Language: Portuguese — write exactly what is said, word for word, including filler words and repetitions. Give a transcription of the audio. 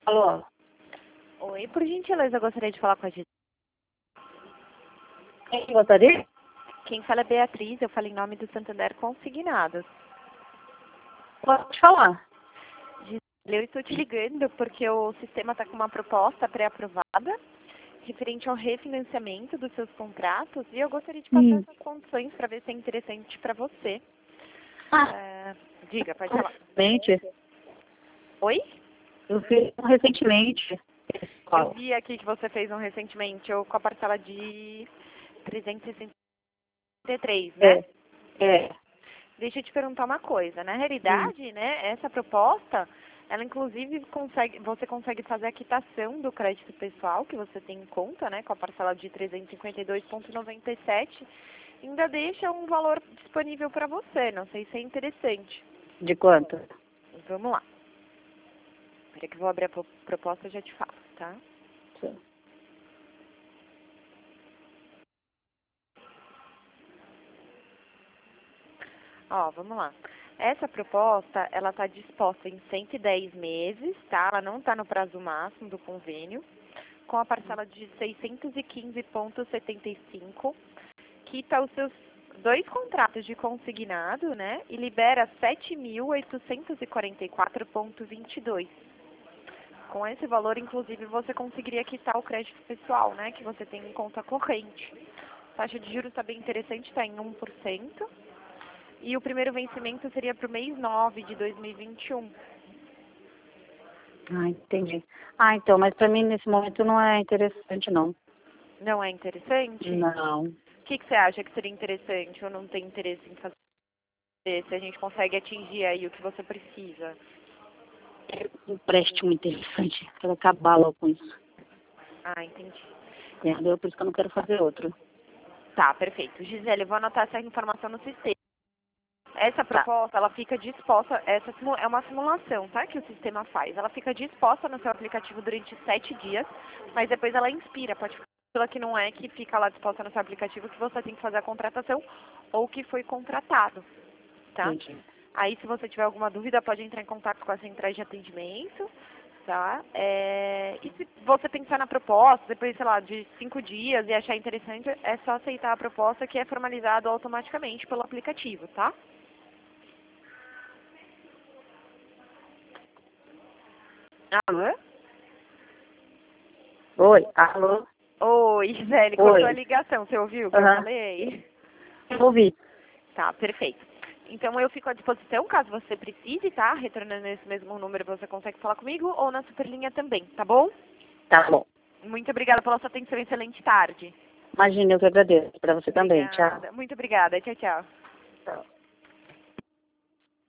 Alô? Oi, por gentileza, eu gostaria de falar com a Gisele. Quem gostaria? Quem fala é Beatriz, eu falo em nome do Santander Consignados. Pode falar. Gisele, eu estou te ligando porque o sistema está com uma proposta pré-aprovada referente ao refinanciamento dos seus contratos e eu gostaria de passar Hum. essas condições para ver se é interessante para você. Ah, É, diga, pode falar. recentemente. Oi? Eu fiz um recentemente. Eu Qual? vi aqui que você fez um recentemente, eu, com a parcela de trezentos e sessenta e três, né? É. É. Deixa eu te perguntar uma coisa. Na realidade, Hum. né, essa proposta, ela inclusive consegue, você consegue fazer a quitação do crédito pessoal que você tem em conta, né, com a parcela de trezentos e cinquenta e dois vírgula noventa e sete, ainda deixa um valor disponível para você. Não sei se é interessante. De quanto? Vamos lá. Espera que eu vou abrir a pro- proposta e já te falo, tá? Sim. Ó, vamos lá. Essa proposta, ela está disposta em cento e dez meses, tá? Ela não está no prazo máximo do convênio, com a parcela de seiscentos e quinze vírgula setenta e cinco, quita os seus dois contratos de consignado, né? E libera sete mil oitocentos e quarenta e quatro vírgula vinte e dois. Com esse valor, inclusive, você conseguiria quitar o crédito pessoal, né? Que você tem em conta corrente. A taxa de juros está bem interessante, está em um por cento. E o primeiro vencimento seria para o mês nove de dois mil e vinte e um. Ah, entendi. Ah, então, mas pra mim nesse momento não é interessante, não. Não é interessante? Não. O que, que você acha que seria interessante ou não tem interesse em fazer? Se a gente consegue atingir aí o que você precisa? É um empréstimo interessante. Quero acabar logo com isso. Ah, entendi. Entendeu? Por isso que eu não quero fazer outro. Tá, perfeito. Gisele, eu vou anotar essa informação no sistema. Essa Tá. proposta, ela fica disposta, essa simu- é uma simulação, tá? Que o sistema faz. Ela fica disposta no seu aplicativo durante sete dias, mas depois ela expira. Pode ficar pela que não é que fica lá disposta no seu aplicativo que você tem que fazer a contratação ou que foi contratado, tá? Entendi. Aí, se você tiver alguma dúvida, pode entrar em contato com a central de atendimento, tá? É, e se você pensar na proposta, depois, sei lá, de cinco dias e achar interessante, é só aceitar a proposta que é formalizado automaticamente pelo aplicativo, tá? Alô? Oi, alô? Oi, Gisele, cortou a Oi. ligação, você ouviu o que eu Aham. falei? Eu ouvi. Tá, perfeito. Então eu fico à disposição, caso você precise, tá? Retornando nesse mesmo número, você consegue falar comigo ou na Superlinha também, tá bom? Tá bom. Muito obrigada pela sua atenção, excelente tarde. Imagina, eu que agradeço. Pra você também. Tchau. Obrigada. Muito obrigada. Tchau, tchau. Tchau.